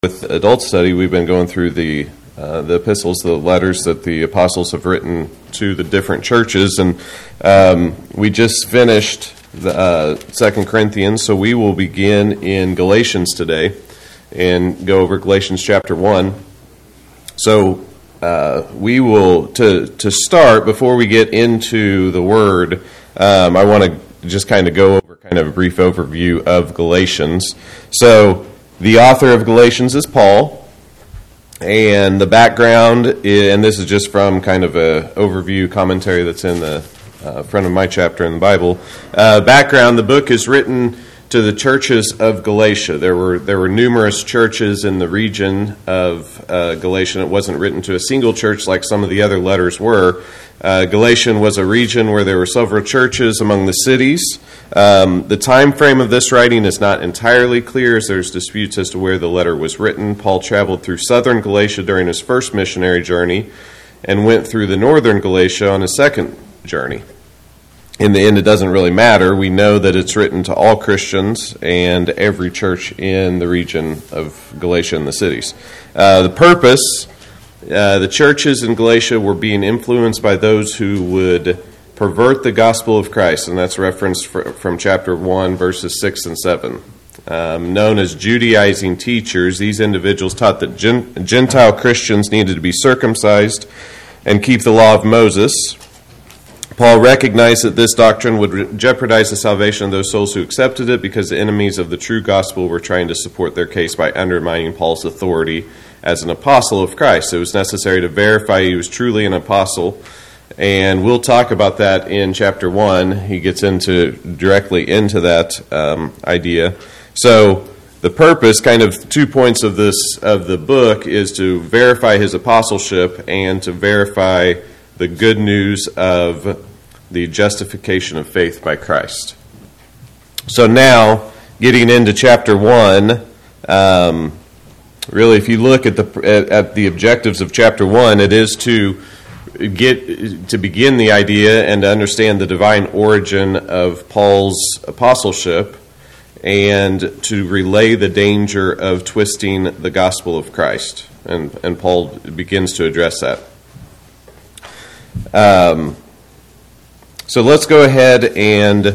With adult study, we've been going through the epistles, the letters that the apostles have written to the different churches, and we just finished the 2 Corinthians, so we will begin in Galatians today and go over Galatians chapter 1. So we will, to start, before we get into the Word, I want to just kind of go over kind of a brief overview of Galatians. So the author of Galatians is Paul, and the background, and this is just from kind of an overview commentary that's in the front of my chapter in the Bible. Background, the book is written to the churches of Galatia. There were numerous churches in the region of Galatia. It wasn't written to a single church like some of the other letters were. Galatia was a region where there were several churches among the cities. The time frame of this writing is not entirely clear, as there's disputes as to where the letter was written. Paul traveled through southern Galatia during his first missionary journey and went through the northern Galatia on his second journey. In the end, it doesn't really matter. We know that it's written to all Christians and every church in the region of Galatia and the cities. The purpose, the churches in Galatia were being influenced by those who would pervert the gospel of Christ, and that's referenced from chapter 1, verses 6 and 7. Known as Judaizing teachers, these individuals taught that Gentile Christians needed to be circumcised and keep the law of Moses. Paul recognized that this doctrine would jeopardize the salvation of those souls who accepted it because the enemies of the true gospel were trying to support their case by undermining Paul's authority as an apostle of Christ. It was necessary to verify he was truly an apostle, and we'll talk about that in chapter 1. He gets directly into that idea. So the purpose, kind of 2 points of the book, is to verify his apostleship and to verify the good news of the justification of faith by Christ. So now, getting into chapter 1, really, if you look at the objectives of chapter 1, it is to begin the idea and to understand the divine origin of Paul's apostleship and to relay the danger of twisting the gospel of Christ. And Paul begins to address that. So let's go ahead and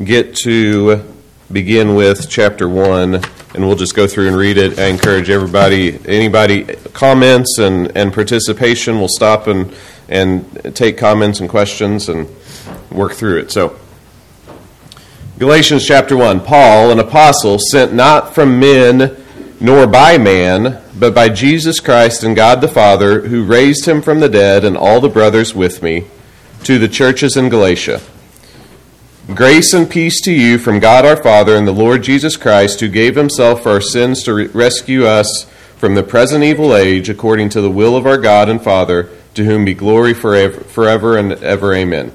begin with chapter 1, and we'll just go through and read it. I encourage anybody comments and participation, we'll stop and take comments and questions and work through it. So, Galatians chapter 1, Paul, an apostle, sent not from men nor by man, but by Jesus Christ and God the Father, who raised him from the dead, and all the brothers with me, to the churches in Galatia. Grace and peace to you from God our Father and the Lord Jesus Christ, who gave himself for our sins to rescue us from the present evil age, according to the will of our God and Father, to whom be glory forever and ever. Amen.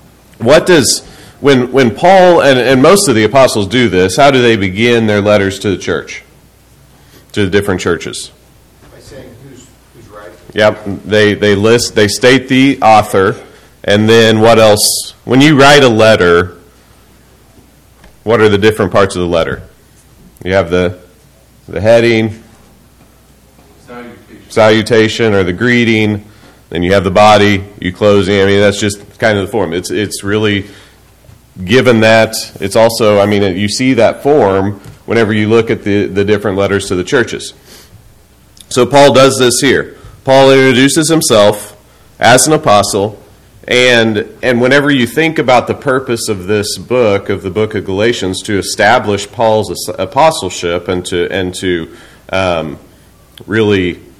When Paul and most of the apostles do this, how do they begin their letters to the church? To the different churches? By saying who's right. Yep, they state the author, and then what else? When you write a letter, what are the different parts of the letter? You have the heading, salutation, or the greeting. Then you have the body, you closing. I mean, that's just kind of the form. It's really given that. It's also, I mean, you see that form whenever you look at the different letters to the churches. So Paul does this here. Paul introduces himself as an apostle, and whenever you think about the purpose of this book, of the book of Galatians, to establish Paul's apostleship and to really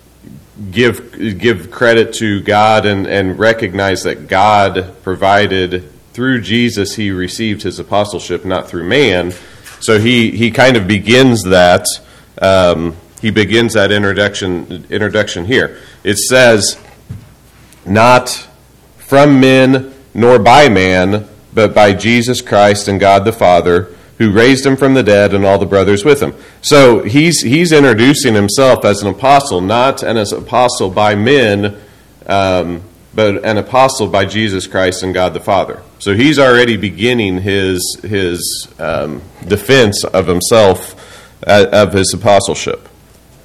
give credit to God and recognize that God provided through Jesus, he received his apostleship, not through man. So he kind of begins that. He begins that introduction here. It says, not from men nor by man, but by Jesus Christ and God the Father, who raised him from the dead, and all the brothers with him. So he's introducing himself as an apostle, not as an apostle by men, but an apostle by Jesus Christ and God the Father. So he's already beginning his defense of himself, of his apostleship.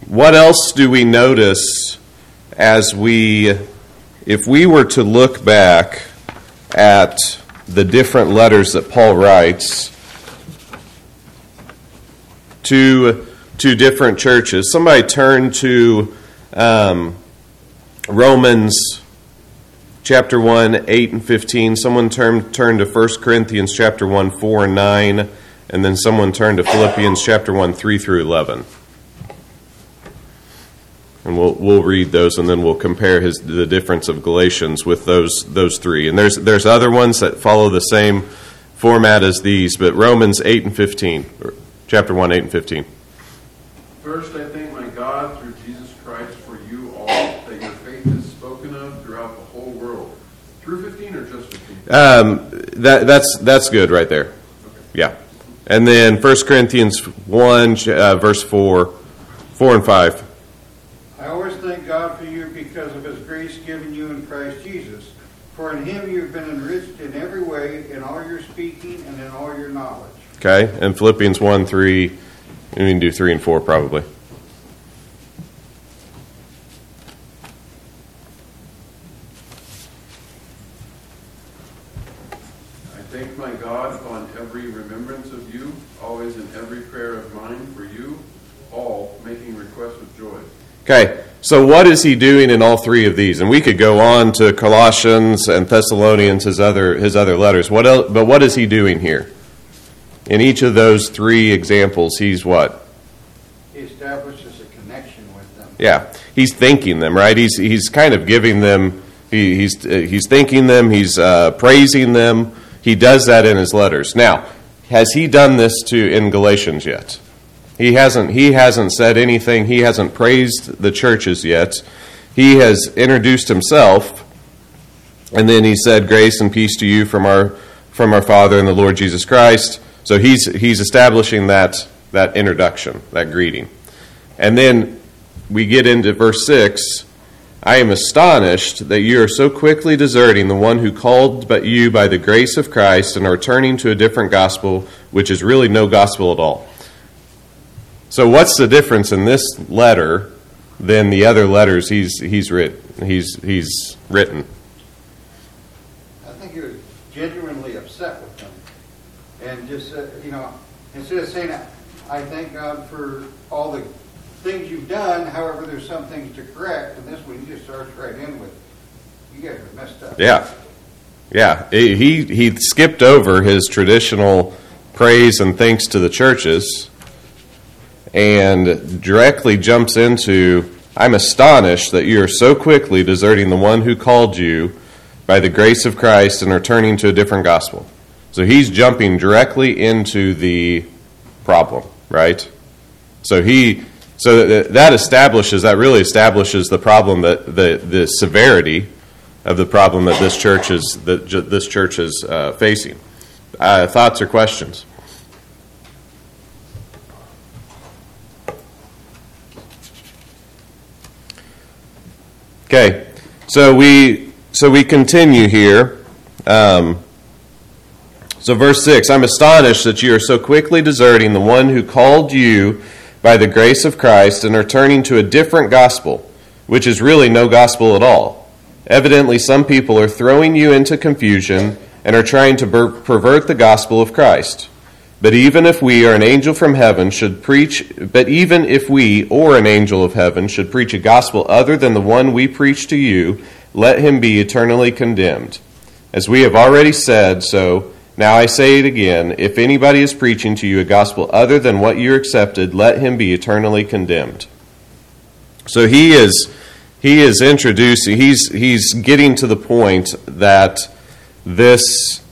What else do we notice if we were to look back at the different letters that Paul writes to different churches? Somebody turn to Romans chapter 1, 8 and 15. Someone turn to 1 Corinthians chapter 1, 4 and 9. And then someone turn to Philippians chapter 1, 3 through 11. And we'll read those, and then we'll compare the difference of Galatians with those three. And there's other ones that follow the same format as these, but Romans 8 and 15, chapter 1, 8 and 15. First, I thank my God through Jesus Christ for you all, that your faith is spoken of throughout the whole world. Through 15 or just 15? That's good right there. Okay. Yeah. And then 1 Corinthians 1, verse 4 and 5. I always thank God for you because of his grace given you in Christ Jesus. For in him you've been enriched in every way, in all your speaking and in all your knowledge. Okay, and Philippians 1, 3, we can do 3 and 4 probably. I thank my God upon every remembrance of you, always in every prayer of mine for you, all making requests with joy. Okay, so what is he doing in all three of these? And we could go on to Colossians and Thessalonians, his other letters. What else, but what is he doing here? In each of those three examples, he's what? He establishes a connection with them. Yeah, he's thanking them, right? He's kind of giving them. He's thanking them. He's praising them. He does that in his letters. Now, has he done this in Galatians yet? He hasn't said anything. He hasn't praised the churches yet. He has introduced himself, and then he said, "Grace and peace to you from our Father and the Lord Jesus Christ." So he's establishing that introduction, that greeting. And then we get into verse 6. I am astonished that you are so quickly deserting the one who called you by the grace of Christ and are turning to a different gospel, which is really no gospel at all. So what's the difference in this letter than the other letters he's written? I think he was genuinely upset with them. And just, instead of saying, I thank God for all the things you've done, however, there's some things to correct, and this one he just starts right in with, you guys are messed up. Yeah. He skipped over his traditional praise and thanks to the churches and directly jumps into, I'm astonished that you are so quickly deserting the one who called you by the grace of Christ and are turning to a different gospel. So he's jumping directly into the problem, right? So that really establishes the problem, that the severity of the problem that this church is facing. Thoughts or questions? Okay, so we continue here. So verse 6, I'm astonished that you are so quickly deserting the one who called you by the grace of Christ and are turning to a different gospel, which is really no gospel at all. Evidently, some people are throwing you into confusion and are trying to pervert the gospel of Christ. But even if we or an angel of heaven should preach a gospel other than the one we preach to you, let him be eternally condemned. As we have already said, so now I say it again, if anybody is preaching to you a gospel other than what you accepted, let him be eternally condemned. So he is introducing, he's getting to the point that this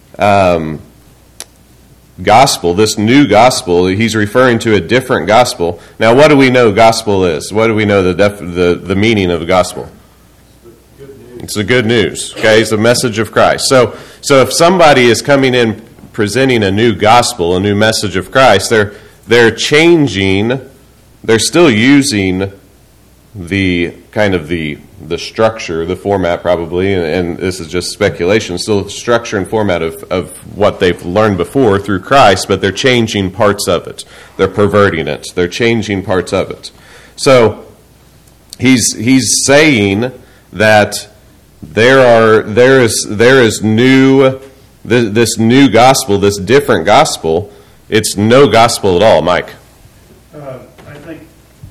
gospel, this new gospel, he's referring to a different gospel. Now, what do we know gospel is? What do we know the meaning of the gospel? It's the good news. Okay, it's the message of Christ. So if somebody is coming in presenting a new gospel, a new message of Christ, they're changing. They're still using the kind of the structure, the format probably, and this is just speculation, still structure and format of what they've learned before through Christ, but they're changing parts of it. They're perverting it. They're changing parts of it. So he's saying that there is new this new gospel, this different gospel. It's no gospel at all, Mike. I think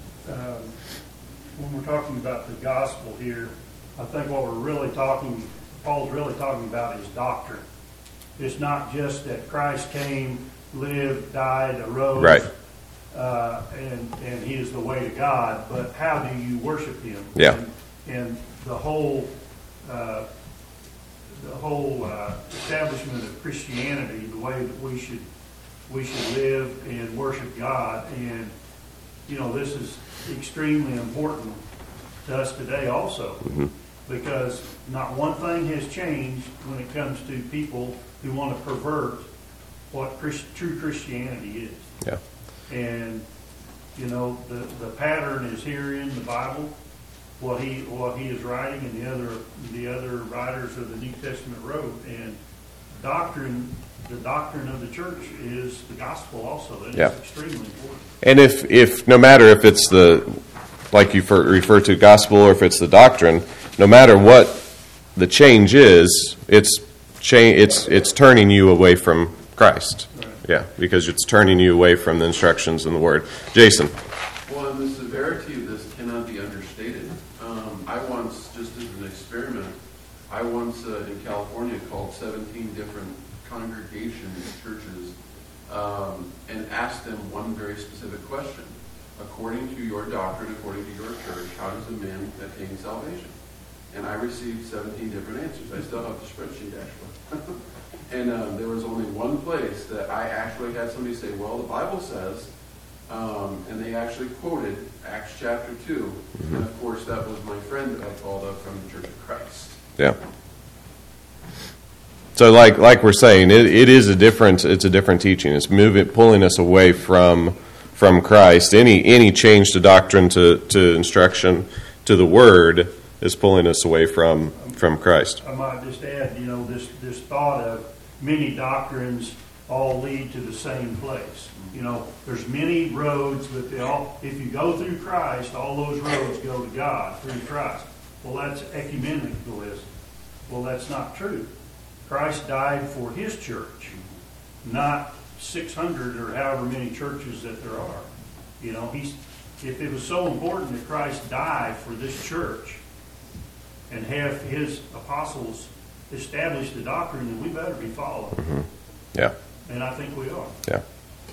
when we're talking about the gospel here, I think what Paul's really talking about is doctrine. It's not just that Christ came, lived, died, arose, Right. And He is the way to God, but how do you worship Him? Yeah. And the whole establishment of Christianity, the way that we should live and worship God, and this is extremely important to us today also, because not one thing has changed when it comes to people who want to pervert what true Christianity is. Yeah. And the pattern is here in the Bible, what he is writing, and the other writers of the New Testament wrote. And the doctrine of the church is the gospel also. That is extremely important. And if no matter if it's like you refer to gospel, or if it's the doctrine, no matter what the change is, it's turning you away from Christ. Right. Yeah, because it's turning you away from the instructions in the Word. Jason. Well, and the severity of this cannot be understated. I once, just as an experiment, in California called 17 different congregations, churches, and asked them one very specific question. According to your doctrine, according to your church, how does a man attain salvation? And I received 17 different answers. I still have the spreadsheet, actually. And there was only one place that I actually had somebody say, well, the Bible says, and they actually quoted Acts chapter 2. And of course, that was my friend that I called up from the Church of Christ. Yeah. So like we're saying, it's a different teaching. It's pulling us away from Christ. Any change to doctrine, to instruction, to the Word is pulling us away from Christ. I might just add, this thought of many doctrines all lead to the same place. There's many roads, but if you go through Christ, all those roads go to God through Christ. Well, that's ecumenicalism. Well, that's not true. Christ died for His church, not 600 or however many churches that there are. If it was so important that Christ died for this church and have His apostles establish the doctrine, then we better be following. Mm-hmm. Yeah. And I think we are. Yeah.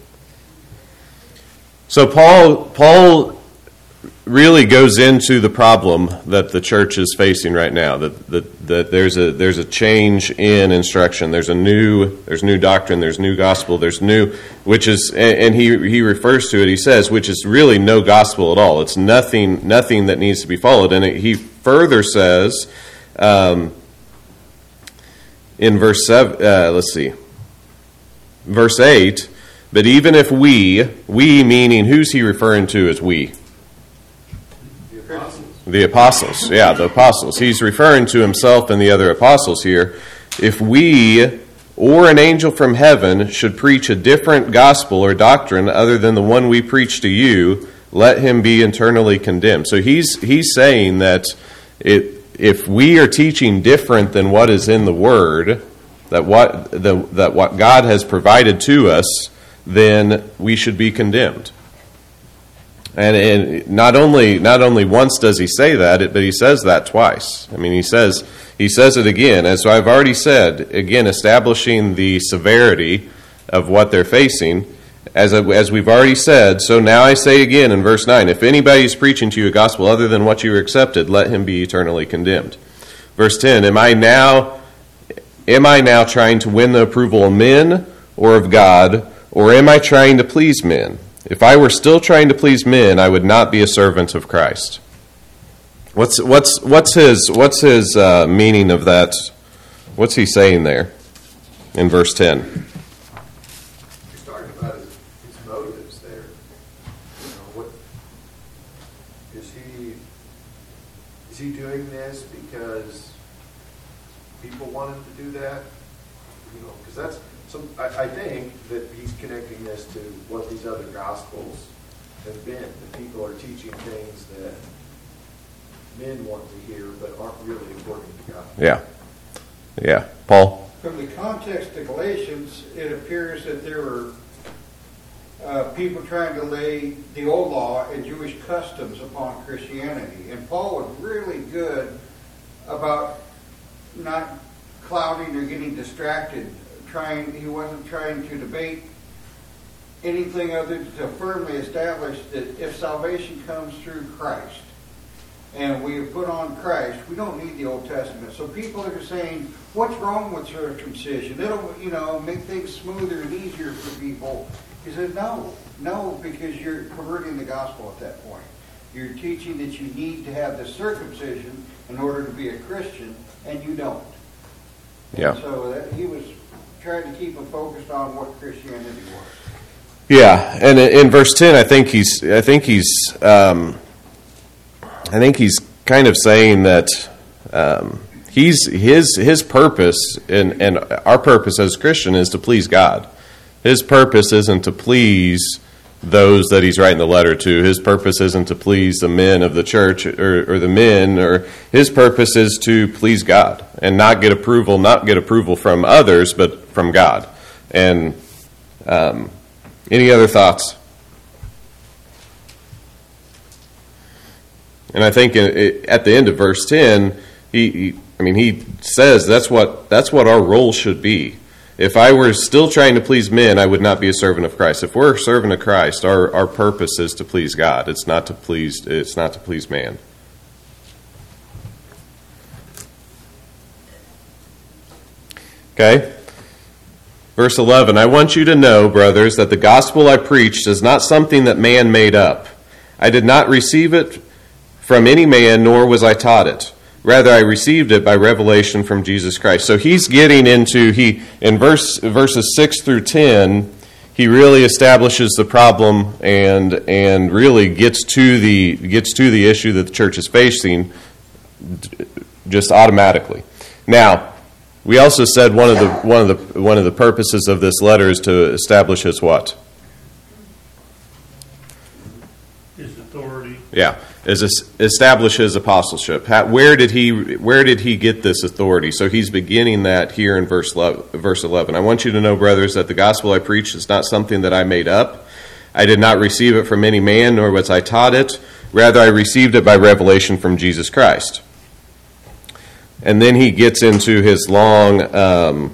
So Paul really goes into the problem that the church is facing right now. That there's a change in instruction. There's new doctrine. There's new gospel. There's new, which is, and he refers to it. He says, which is really no gospel at all. It's nothing that needs to be followed. And he further says, in verse 7, verse 8. But even if we meaning, who's he referring to as we? The apostles. Yeah, the apostles. He's referring to himself and the other apostles here. If we or an angel from heaven should preach a different gospel or doctrine other than the one we preach to you, let him be eternally condemned. So he's saying that if we are teaching different than what is in the Word, that what God has provided to us, then we should be condemned. And not only once does he say that, but he says that twice. I mean, he says it again, as I've already said, again, establishing the severity of what they're facing. As we've already said, so now I say again in verse 9, if anybody is preaching to you a gospel other than what you accepted, let him be eternally condemned. Verse 10, am I now trying to win the approval of men or of God, or am I trying to please men? If I were still trying to please men, I would not be a servant of Christ. What's his meaning of that? What's he saying there in verse 10? He's talking about his motives there. What is he doing this because people want him to do that? Because that's I think that he's connecting this to what these other gospels have been. The people are teaching things that men want to hear, but aren't really according to God. Yeah. Yeah. Paul? From the context of Galatians, it appears that there were people trying to lay the old law and Jewish customs upon Christianity. And Paul was really good about not clouding or getting distracted. He wasn't trying to debate anything other than to firmly establish that if salvation comes through Christ, and we have put on Christ, we don't need the Old Testament. So people are saying, what's wrong with circumcision? It'll, make things smoother and easier for people. He said, no, because you're perverting the gospel at that point. You're teaching that you need to have the circumcision in order to be a Christian, and you don't. Yeah. And so he was trying to keep them focused on what Christianity was. Yeah, and in verse 10, I think he's kind of saying that his purpose and our purpose as Christian is to please God. His purpose isn't to please those that he's writing the letter to. His purpose isn't to please the men of the church or the men, or his purpose is to please God and not get approval from others, but from God. And any other thoughts? And I think at the end of verse 10, he says that's what our role should be. If I were still trying to please men, I would not be a servant of Christ. If we're a servant of Christ, our purpose is to please God. It's not to please man. Okay? Verse 11, I want you to know, brothers, that the gospel I preached is not something that man made up. I did not receive it from any man, nor was I taught it. Rather, I received it by revelation from Jesus Christ. So he's getting into, in verses 6 through 10, he really establishes the problem and really gets to the issue that the church is facing just automatically. Now, we also said one of the purposes of this letter is to establish his what? His authority. Yeah, establish his apostleship. Where did he get this authority? So he's beginning that here in verse 11. I want you to know, brothers, that the gospel I preached is not something that I made up. I did not receive it from any man, nor was I taught it. Rather, I received it by revelation from Jesus Christ. And then he gets into his long,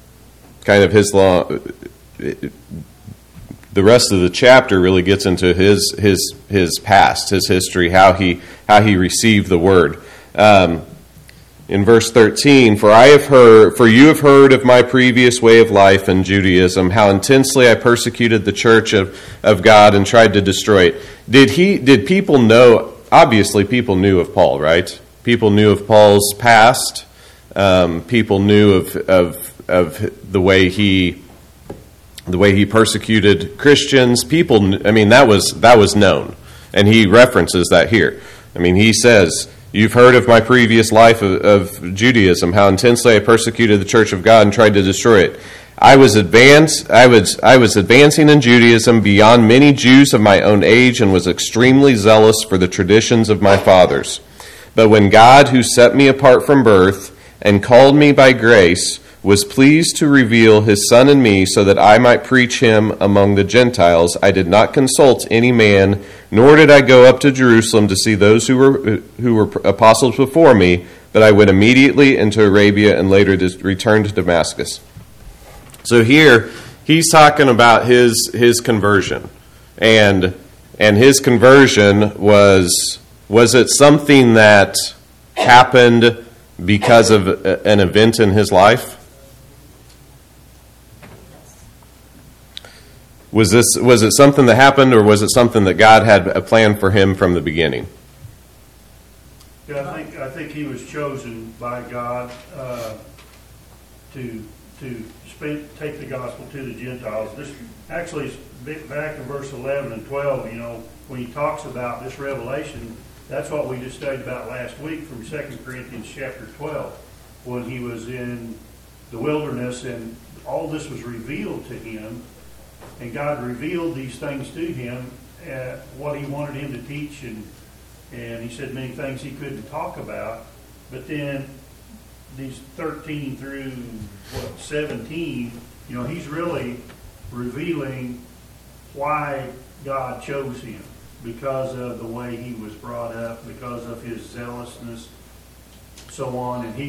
the rest of the chapter really gets into his past, his history, how he received the word. In verse 13, for you have heard of my previous way of life in Judaism, how intensely I persecuted the church of God and tried to destroy it. Did people know? Obviously, people knew of Paul, right? People knew of Paul's past. People knew of the way he persecuted Christians. That was known, and he references that here. He says, "You've heard of my previous life of Judaism, how intensely I persecuted the church of God and tried to destroy it. I was advancing in Judaism beyond many Jews of my own age, and was extremely zealous for the traditions of my fathers. But when God, who set me apart from birth and called me by grace, was pleased to reveal his Son in me so that I might preach him among the Gentiles, I did not consult any man, nor did I go up to Jerusalem to see those who were apostles before me, but I went immediately into Arabia and later returned to Damascus." So here he's talking about his conversion, and his conversion was it something that happened because of an event in his life? Was it something that happened, or was it something that God had a plan for him from the beginning? Yeah, I think he was chosen by God to take the gospel to the Gentiles. This actually is back in verse 11 and 12. When he talks about this revelation, that's what we just studied about last week from 2 Corinthians chapter 12, when he was in the wilderness and all this was revealed to him. And God revealed these things to him, what he wanted him to teach, and he said many things he couldn't talk about. But then these 13 through 17, he's really revealing why God chose him, because of the way he was brought up, because of his zealousness, so on, and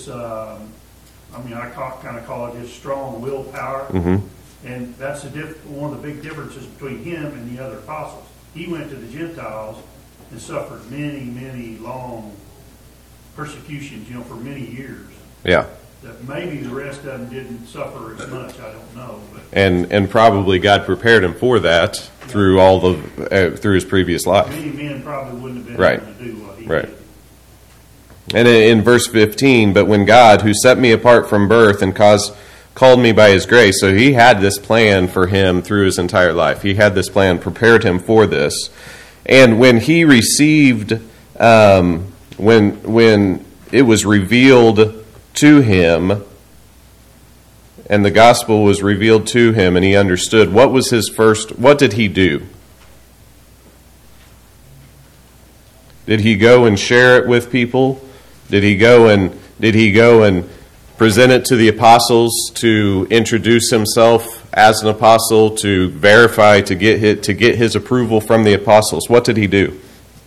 I kind of call it his strong willpower. And that's one of the big differences between him and the other apostles. He went to the Gentiles and suffered many, many long persecutions, for many years. Yeah. That maybe the rest of them didn't suffer as much. I don't know. But And probably God prepared him for that through through his previous life. many men probably wouldn't have been Right. able to do what he Right. did. And in verse 15, but when God, who set me apart from birth and called me by his grace, so he had this plan for him through his entire life. He had this plan, prepared him for this. And when he received, when it was revealed to him, and the gospel was revealed to him, and he understood, what did he do? Did he go and share it with people? Did he go and present it to the apostles to introduce himself as an apostle, to verify, to get his approval from the apostles? What did he do?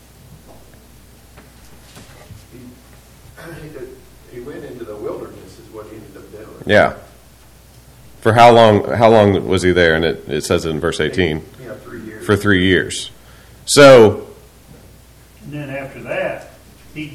He went into the wilderness is what he ended up doing. Yeah. For how long was he there? And it says it in verse 18. 3 years. For 3 years. So, And then after that, he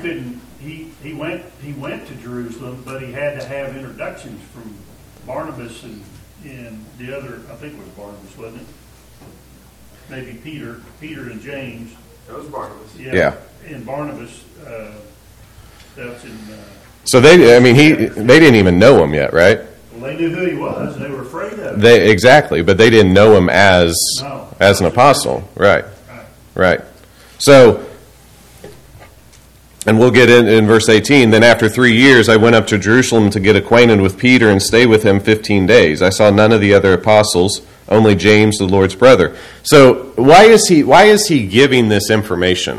went to Jerusalem, but he had to have introductions from Barnabas and the other, I think it was Barnabas, wasn't it? Maybe Peter and James. That was Barnabas. Yeah. And Barnabas, that's in. so they didn't even know him yet, right? Well, they knew who he was, and they were afraid of him. Exactly, but they didn't know him as an apostle, right? Right. So, and we'll get in verse 18. Then after 3 years, I went up to Jerusalem to get acquainted with Peter and stay with him 15 days. I saw none of the other apostles, only James, the Lord's brother. So why is he giving this information?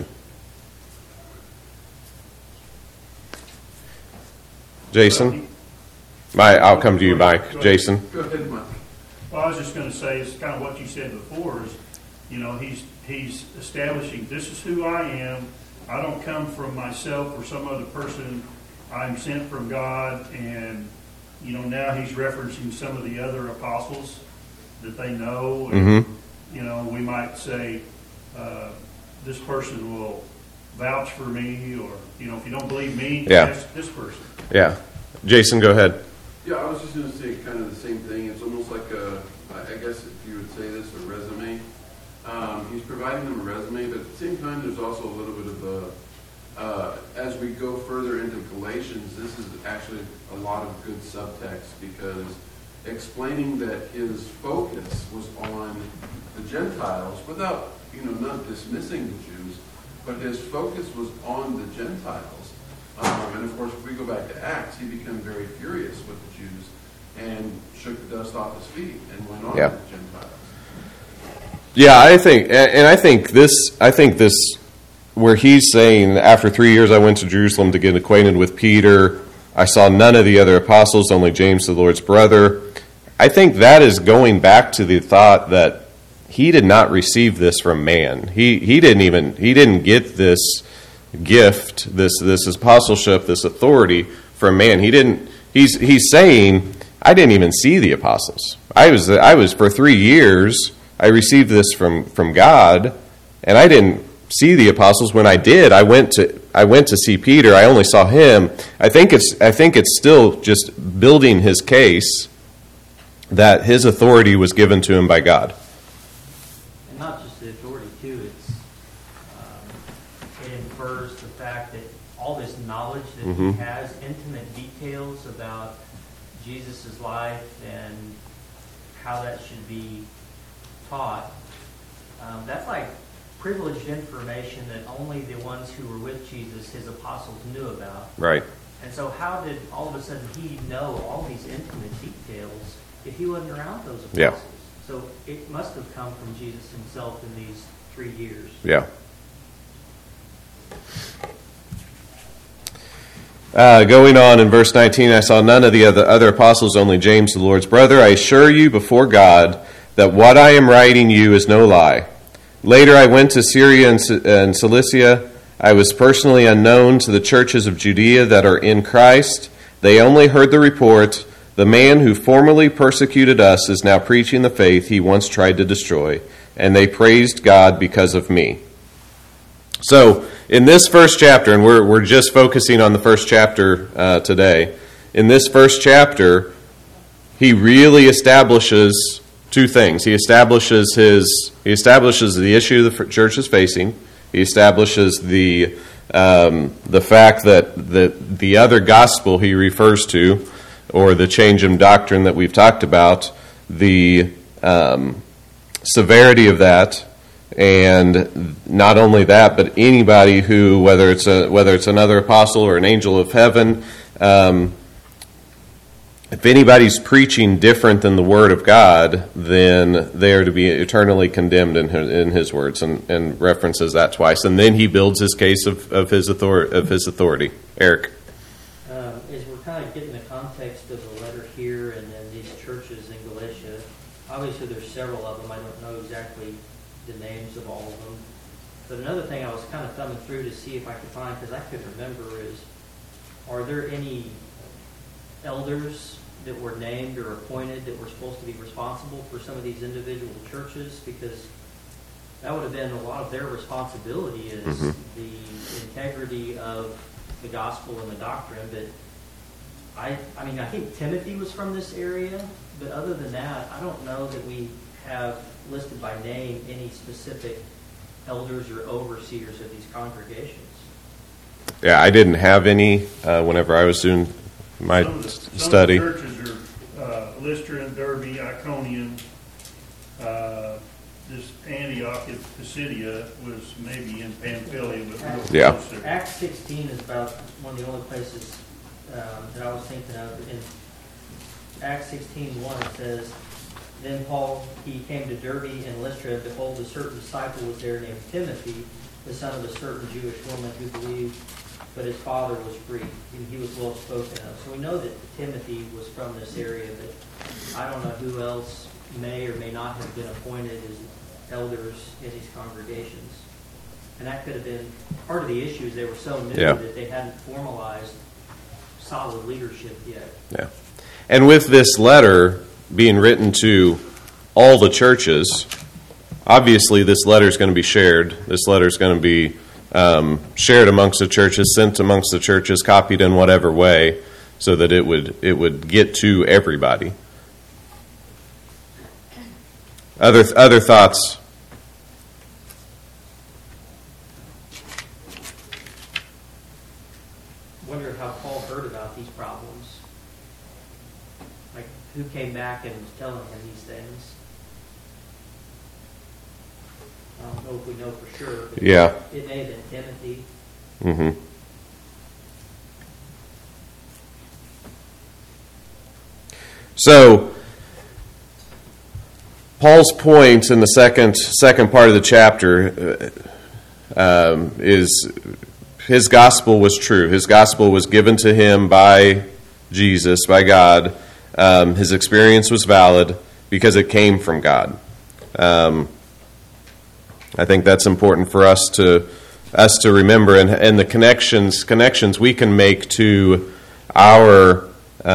Jason? I'll come to you, Mike. Jason? Go ahead, Mike. Well, I was just going to say, it's kind of what you said before, is, he's establishing, this is who I am. I don't come from myself or some other person. I'm sent from God, and, now he's referencing some of the other apostles that they know. And, we might say, this person will vouch for me, or, if you don't believe me, ask this person. Yeah. Jason, go ahead. Yeah, I was just going to say kind of the same thing. It's almost like I guess if you would say this, a resume. He's providing them a resume, but at the same time, there's also a little bit of as we go further into Galatians, this is actually a lot of good subtext, because explaining that his focus was on the Gentiles, without, not dismissing the Jews, but his focus was on the Gentiles. And of course, if we go back to Acts, he became very furious with the Jews and shook the dust off his feet and went on to the Gentiles. Yeah, I think this, where he's saying, after 3 years I went to Jerusalem to get acquainted with Peter. I saw none of the other apostles, only James, the Lord's brother. I think that is going back to the thought that he did not receive this from man. He didn't get this gift, this apostleship, this authority from man. He's saying, I didn't even see the apostles. I was for 3 years, I received this from God, and I didn't see the apostles. When I did, I went to see Peter. I only saw him. I think it's still just building his case that his authority was given to him by God. And not just the authority, too. It infers the fact that all this knowledge that he has, intimate details about Jesus' life and how that should be taught, that's like privileged information that only the ones who were with Jesus, his apostles, knew about. Right. And so how did all of a sudden he know all these intimate details if he wasn't around those apostles? Yeah. So it must have come from Jesus himself in these 3 years. Yeah. Going on in verse 19, I saw none of the other apostles, only James, the Lord's brother. I assure you before God that what I am writing you is no lie. Later I went to Syria and Cilicia. I was personally unknown to the churches of Judea that are in Christ. They only heard the report. The man who formerly persecuted us is now preaching the faith he once tried to destroy, and they praised God because of me. So, in this first chapter, and we're just focusing on the first chapter today, in this first chapter, he really establishes two things. He establishes the issue the church is facing. He establishes the fact that the other gospel he refers to, or the change in doctrine that we've talked about, the severity of that. And not only that, but anybody who, whether it's another apostle or an angel of heaven, if anybody's preaching different than the Word of God, then they are to be eternally condemned in his words, and references that twice. And then he builds his case of his authority. Eric. As we're kind of getting the context of the letter here, and then these churches in Galatia, obviously there's several of them. I don't know exactly the names of all of them. But another thing I was kind of thumbing through to see if I could find, because I couldn't remember, is are there any elders that were named or appointed that were supposed to be responsible for some of these individual churches? Because that would have been a lot of their responsibility, is the integrity of the gospel and the doctrine. But I mean, I think Timothy was from this area, but other than that, I don't know that we have listed by name any specific elders or overseers of these congregations. Yeah, I didn't have any whenever I was doing my study. Some of the churches are Lystra, Derbe, Iconium. This Antioch of Pisidia was maybe in Pamphylia, but real close there. Acts 16 is about one of the only places that I was thinking of. In Acts 16:1, it says, "Then Paul, he came to Derbe and Lystra, and behold, a certain disciple was there named Timothy, the son of a certain Jewish woman who believed, but his father was Greek, and he was well spoken of." So we know that Timothy was from this area, but I don't know who else may or may not have been appointed as elders in these congregations. And that could have been part of the issues. They were so new that they hadn't formalized solid leadership yet. Yeah. And with this letter being written to all the churches, obviously this letter is going to be shared. This letter is going to be shared amongst the churches, sent amongst the churches, copied in whatever way, so that it would get to everybody. Other thoughts? Wonder how Paul heard about these problems. Like, who came back and was telling him these things? I don't know if we know for sure, but it may have been Timothy. Mm-hmm. So, Paul's point in the second part of the chapter is his gospel was true. His gospel was given to him by Jesus, by God. His experience was valid because it came from God. I think that's important for us to remember, and the connections we can make to our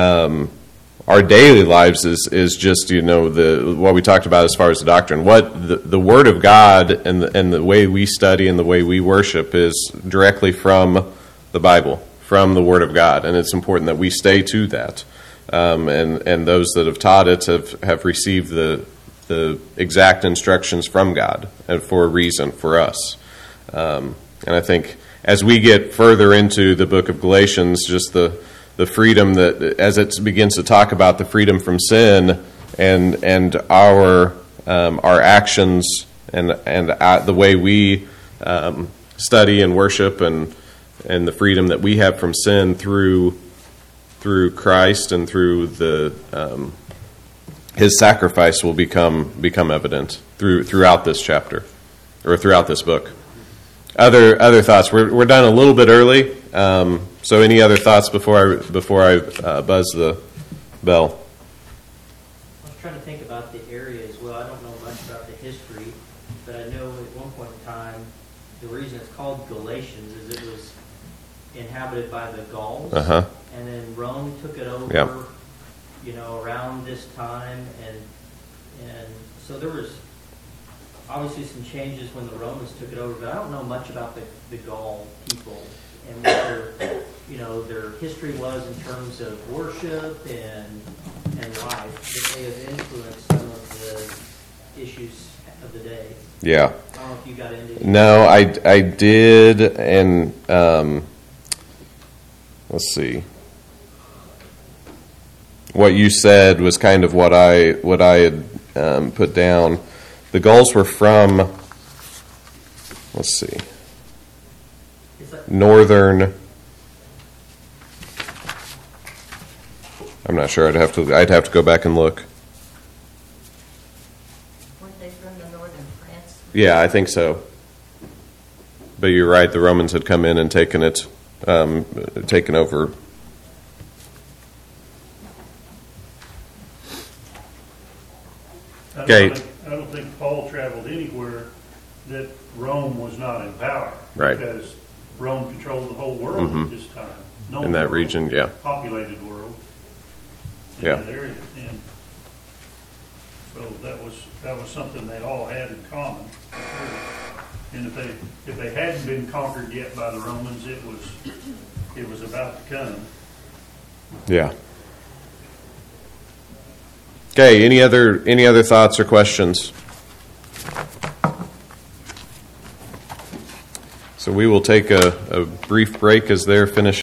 daily lives is just, what we talked about as far as the doctrine. What the Word of God and the way we study and the way we worship is directly from the Bible, from the Word of God, and it's important that we stay to that. And those that have taught it have received the exact instructions from God, and for a reason for us. And I think as we get further into the book of Galatians, just the freedom that, as it begins to talk about the freedom from sin and our actions and the way we study and worship and the freedom that we have from sin through Christ and through the his sacrifice will become evident throughout this chapter, or throughout this book. Other thoughts? We're done a little bit early. So any other thoughts before I buzz the bell? I was trying to think about the area as well. I don't know much about the history, but I know at one point in time, the reason it's called Galatians is it was inhabited by the Gauls, Uh-huh. and then Rome took it over, Yep. Around this time, and so there was obviously some changes when the Romans took it over, but I don't know much about the Gaul people and what their history was in terms of worship and life, that may have influenced some of the issues of the day. Yeah. I don't know if you got into it. No, I did, and let's see. What you said was kind of what I had put down. The Gauls were from, let's see, It's like, northern. I'm not sure. I'd have to go back and look. Weren't they from the northern France? Yeah, I think so. But you're right. The Romans had come in and taken over. Okay. I don't think Paul traveled anywhere that Rome was not in power. Right. Because Rome controlled the whole world Mhm. at this time. No In that world, region, yeah. populated world. In Yeah. that area. And so that was something they all had in common. And if they hadn't been conquered yet by the Romans, it was about to come. Yeah. Okay. Any other thoughts or questions? So we will take a brief break as they're finishing.